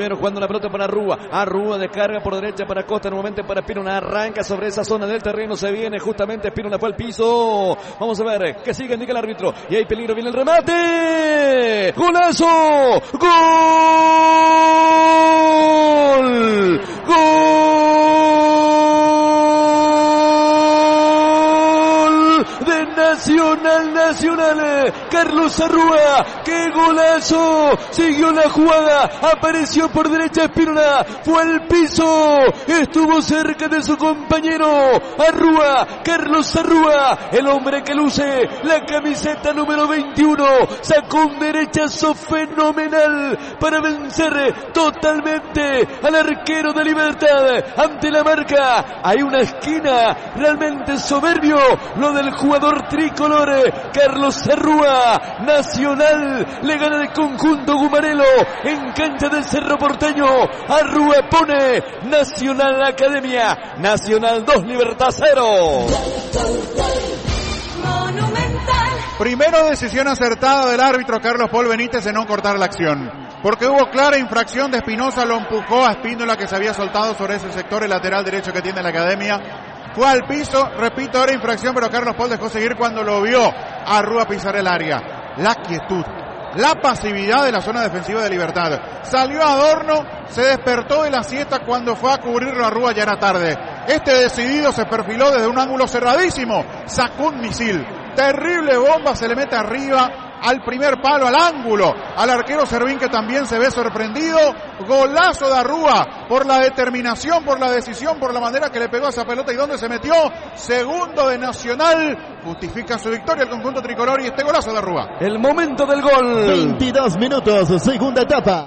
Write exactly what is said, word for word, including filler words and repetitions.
Rivero jugando la pelota para Arrúa. Arrúa descarga por derecha para Costa, nuevamente para Espínola. Arranca sobre esa zona del terreno. Se viene justamente Espínola, fue al piso. Vamos a ver que sigue, indica el árbitro. Y hay peligro, viene el remate. ¡Golazo! ¡Gol! ¡Gol! De Nacional, Nacional. Carlos Arrúa. ¡Qué golazo! Siguió la jugada. Apareció por derecha Espínola. Fue al piso. Estuvo cerca de su compañero. Arrúa. Carlos Arrúa. El hombre que luce la camiseta número veintiuno. Sacó un derechazo fenomenal para vencer totalmente al arquero de Libertad. Ante la marca hay una esquina realmente soberbio. Lo del jugador tricolor Carlos Arrúa. Nacional le gana el conjunto gumarelo en cancha del Cerro Porteño. Arrúa pone Nacional Academia. Nacional dos, Libertad cero. Primero, decisión acertada del árbitro Carlos Paul Benítez de no cortar la acción, porque hubo clara infracción de Espinosa, lo empujó a Espínola, que se había soltado sobre ese sector, el lateral derecho que tiene la Academia. Fue al piso, repito, era infracción, pero Carlos Paul dejó seguir cuando lo vio a Arrúa pisar el área. La quietud, la pasividad de la zona defensiva de Libertad. Salió Adorno, se despertó de la siesta cuando fue a cubrirlo a Arrúa, ya era tarde. Este decidido se perfiló desde un ángulo cerradísimo, sacó un misil. Terrible bomba, se le mete arriba al primer palo, al ángulo, al arquero Servín, que también se ve sorprendido. Golazo de Arrúa por la determinación, por la decisión, por la manera que le pegó a esa pelota y dónde se metió. Segundo de Nacional, justifica su victoria el conjunto tricolor y este golazo de Arrúa. El momento del gol. veintidós minutos, segunda etapa.